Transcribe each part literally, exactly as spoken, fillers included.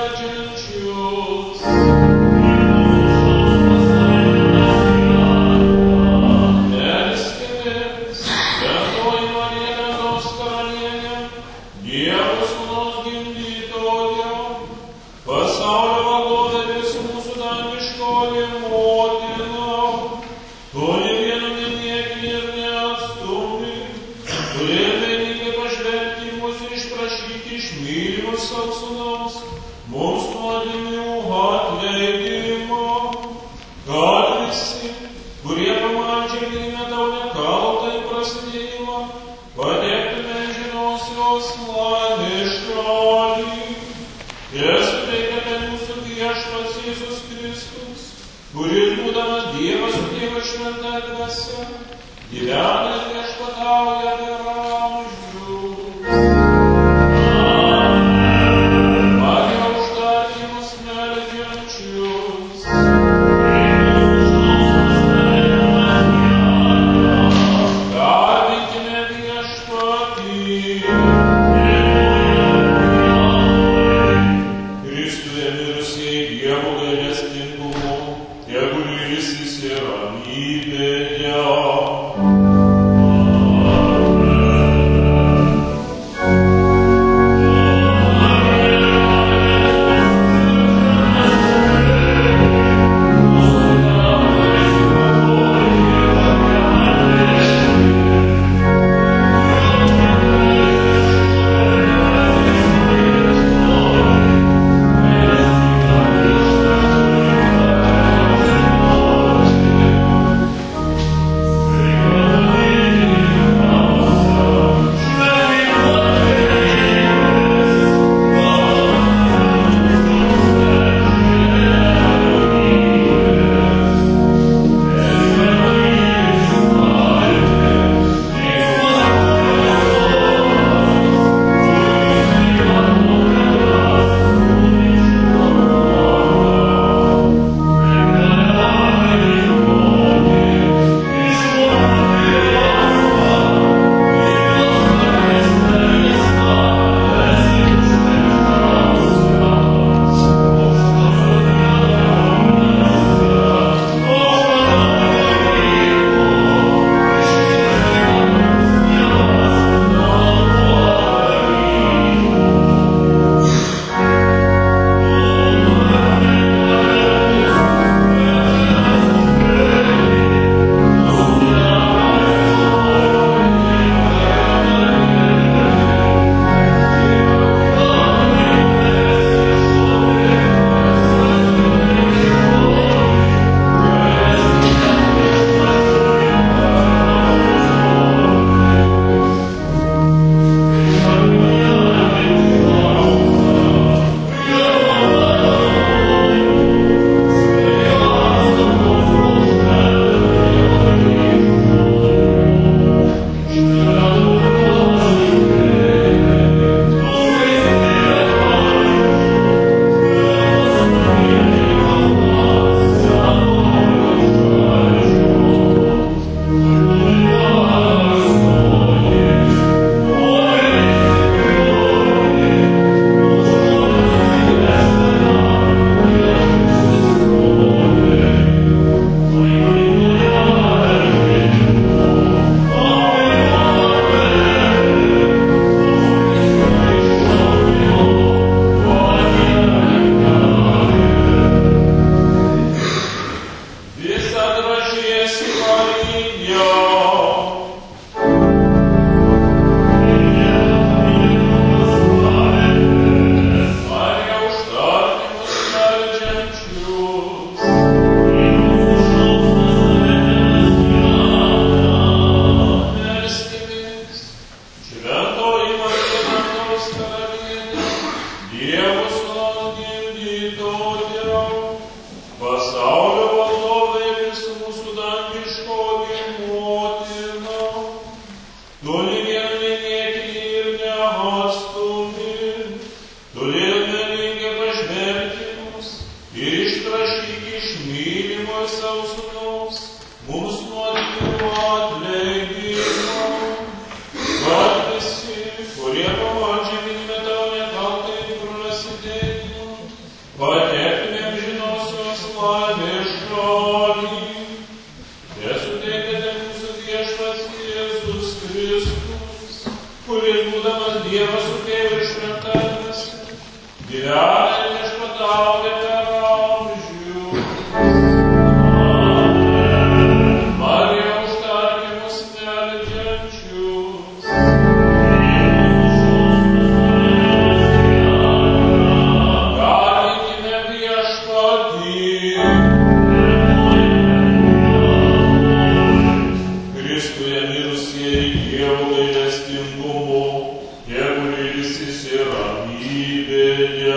Kurie pavadžiami metau nekaltai prasidėjimų, patektumėm žinosios laimės šalį. Tesuteikite mūsų viešpats Jėzus Kristus, kuris būdamas Dievas su tėvu šventasis, gyvena ir viešpatauja per amžių. Marija užtarkė mus meldžiančius. Garbykime viešpatį. Kristuje mirusieji Dievo gailestingumu, tegu ilsis ir ramybėje.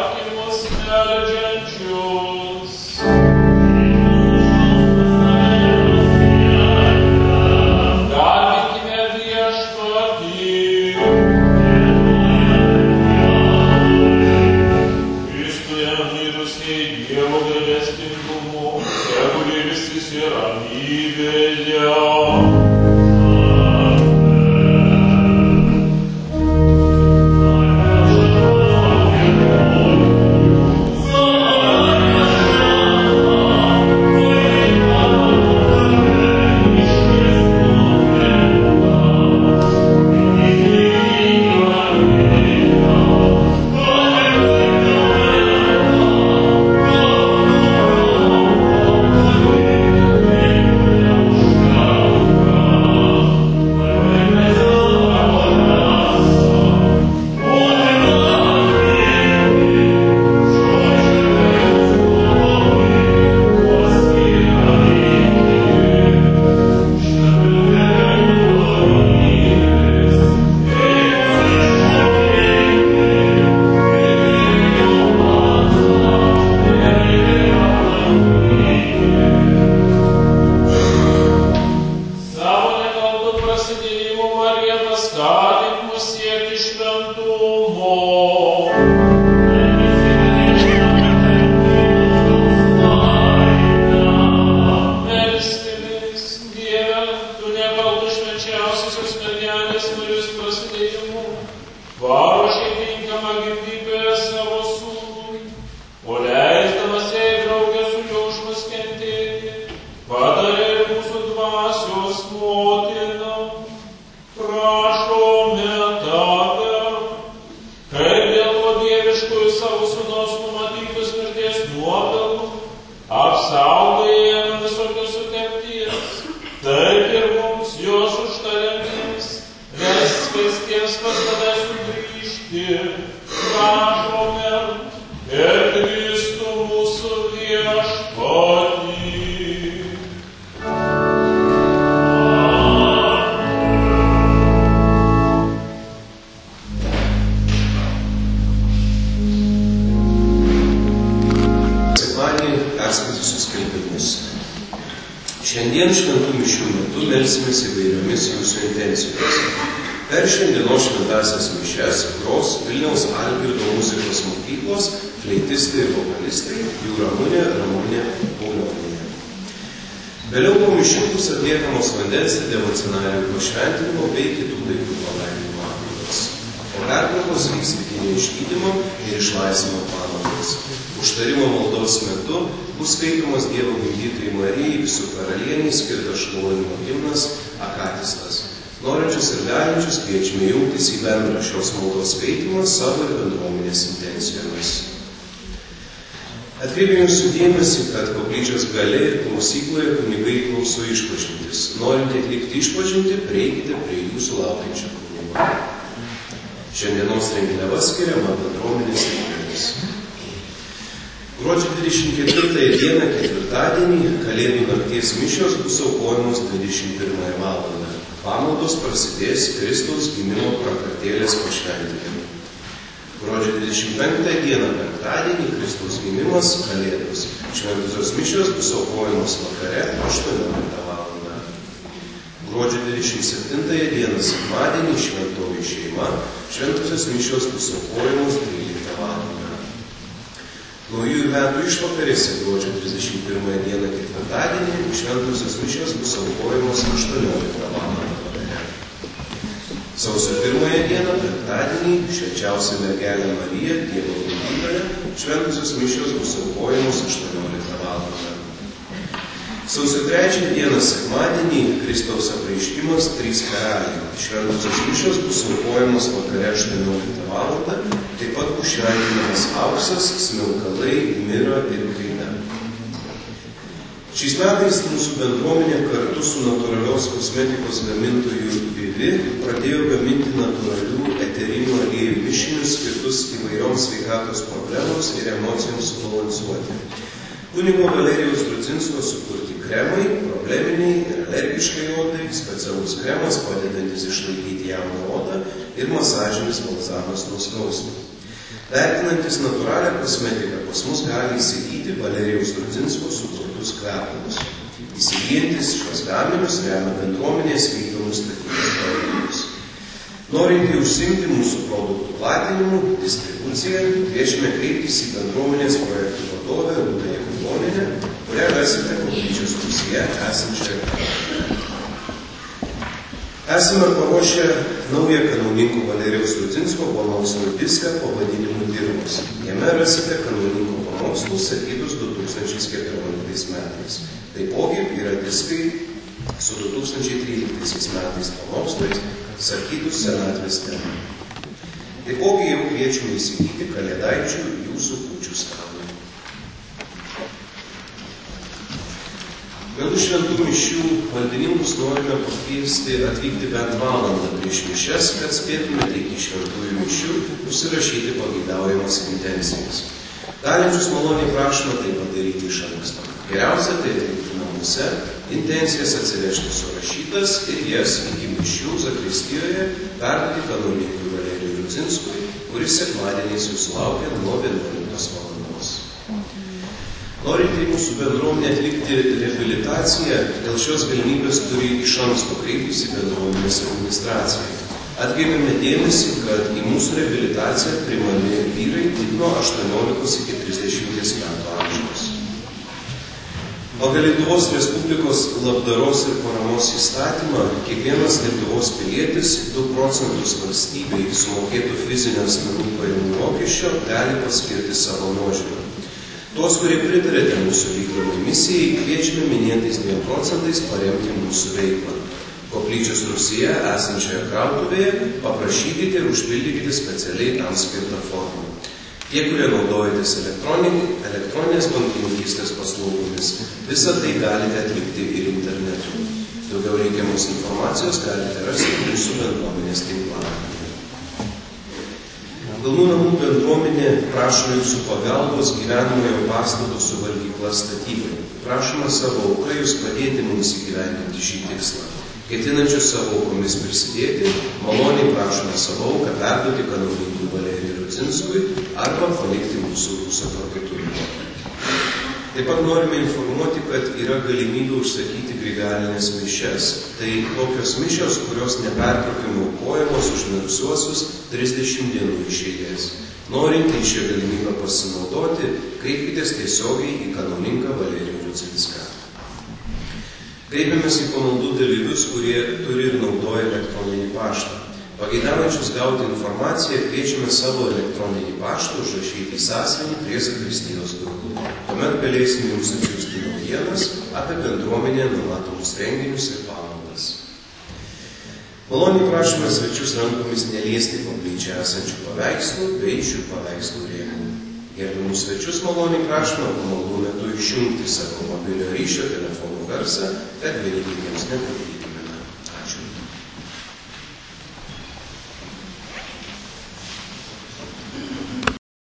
Thank you. Šiandien šventų mišių metu melsimės įvairiomis jūsų intencijomis. Per šiandienos šventąsias mišias gros Vilniaus Algirdo muzikos mokyklos fleitistai ir vokalistai jų Ramunė, Ramunė, Paulionienė. Vėliau po mišių bus atliekamos vandens ir devocionalijų pašventinimo bei kitų daiktų palaiminimo apeigas. Po pertraukos vyks vidinio išgydymo ir išlaisvinimo pamaldos. Užtarimo maldos metu bus skaitomas Dievo gimdytojai Marijai visų karalieniai skirtas šlovinimo himnas Akatistas. Norinčius ir galinčius kviečiame jungtis į bendrą šios maldos skaitimą savo ir bendruomenės intencijomis. Atkreipiu jūsų dėmesį, kad koplyčios gale ir klausykloje kunigai klauso išpažintis. Norint atlikti išpažintį, prieikite prie jūsų laukiančio kunigo. Šiandienos renginiava skiriama bendruomenės reikalams. Gruodžio dvidešimt ketvirtąją dieną, ketvirtadienį, Kalėdų nakties mišios bus aukojamos dvidešimt pirmąją valandą. Pamaldos prasidės Kristaus gimimo prakartėlės pašventinimu. Gruodžio dvidešimt penktąją dieną, penktadienį, Kristaus gimimas, Kalėdos. Šventosios mišios bus aukojamos vakare aštuonioliktą valandą. Gruodžio dvidešimt septintąją dieną, sekmadienį, šventoji šeima. Šventosios mišios bus aukojamos tryliktą valandą. Naujųjų metų išvakarėse gruodžio trisdešimt pirmąją dieną ketvirtadienį šventosios mišios bus aukojamos aštuonioliktą valandą vakare. Sausio pirmąją dieną, penktadienį, švenčiausia mergelė Marija, Dievo gimdytoja, šventosios mišios bus aukojamos aštuonioliktą valandą. Sausio trečiąją dieną, sekmadienį, Kristaus apreiškimas trys karaliai. Šventosios mišios bus aukojamos vakare aštuonioliktą valandą, taip pat bus šventinamas auksas, smilkalai, mira ir kaina. Šiais metais mūsų bendruomenė kartu su natūralios kosmetikos gamintojų Vivi pradėjo gaminti natūralių eterinių aliejų mišinius skirtus įvairioms sveikatos problemoms ir emocijoms subalansuoti. Kunigo Valerijaus Rudzinsko sukurti kremai, probleminiai ir alergiškai odai, specialus kremas padedantis išlaikyti jauną odą ir masažinis balzamas nuo skausmo. Vertinantis natūralią kosmetiką pas mus gali įsigyti Valerijaus Rudzinsko sukurtus kvepalus. Įsigyjantis šios gaminius remia bendruomenės vykdomus statybos projektus. Norintį užsiimti mūsų produktų platinimu, distribuciją, kviečiame kreiptis į bendruomenės projektų vadovę Rūtą Jakubonienę, kurią rasite koplyčios rūsyje esančioje. Esame paruošę naują kanauninko Valerijaus Rudzinsko pamokslo diską pavadinimu Dirvos. Jame rasite kanauninko pamokslus sakytus du tūkstančiai keturioliktais metais. Taipogi yra diskai su du tūkstančiai tryliktais metais pamokslais sakytus senatvės temą. Taipogi jau kviečiame įsigyti kalėdaičių jūsų kūčių stalui. Vėlų šventų mišių valdininkus norime pakviesti atvykti bent valandą prieš mišias, kad spėtumėte iki šventųjų mišių užsirašyti pageidaujamas intencijas. Galinčius maloniai prašome tai padaryti iš anksto. Geriausia tai atlikti namuose, intencijas atsivežti surašytas ir jas iki mišių zakristijoje perduoti kanaunikui Valerijui Rudzinskui, kuris sekmadieniais jūsų laukia nuo vienuoliktos valandos. Norintį mūsų bendruomenę atlikti reabilitaciją, dėl šios galimybės turi iš anksto kreiptis į bendruomenės administraciją. Atkreipiame dėmesį, kad į mūsų reabilitaciją priimami vyrai tik nuo aštuoniolikos iki trisdešimties metų amžiaus. Pagal Lietuvos Respublikos labdaros ir paramos įstatymą kiekvienas Lietuvos pilietis du procentus valstybei sumokėtų fizinio asmenų pajamų mokesčio gali paskirti savo nuožiūrą. Tuos, kurie pritarėte mūsų vykdomai misijai, kviečiame minėtais dviem procentais paremti mūsų veiklą. Koplyčios Rūsyje esančioje krautuvėje paprašykite ir užpildykite specialiai tam skirtą formą. Tie, kurie naudojatės elektroninės bankininkystės paslaugomis, visą tai galite atlikti ir internetu. Daugiau reikiamos informacijos galite rasti mūsų bendruomenės tinklapyje. Kalnų namų bendruomenė prašo jūsų pagalbos gyvenamojo pastato su valgykla statybai. Prašome savo auką jūs padėti mums įgyvendinti šį tikslą. Ketinančius savo aukomis prisidėti, maloniai prašome savo auką perduoti kanauninkui Valerijui Rudzinskui arba palikti mūsų rūsio parduotuvėje. Taip pat norime informuoti, kad yra galimybė užsakyti grigalinės mišias. Tai tokios mišios, kurios nepertraukiamai aukojamos už mirusiuosius trisdešimt dienų iš eilės. Norintį šią galimybę pasinaudoti, kreipkitės tiesiogiai į kanauninką Valerijų Rudzinską. Kreipiamės į pamaldų dalyvius, kurie turi ir naudoja elektroninį paštą. Pageidaujančius gauti informaciją kviečiame savo elektroninį paštą užrašyti į sąsiuvinį prie zakristijos durų. Tuomet galėsime jums atsiųsti naujienas apie bendruomenę, numatomus renginius ir pamaldas. Maloniai prašome svečius rankomis neliesti koplyčioje esančių paveikslų bei šių paveikslų rėmų. Gerbiamus svečius maloniai prašome pamaldų metu išjungti savo mobilio ryšio telefonų garsą, kad vieni kitiems netrukdytų.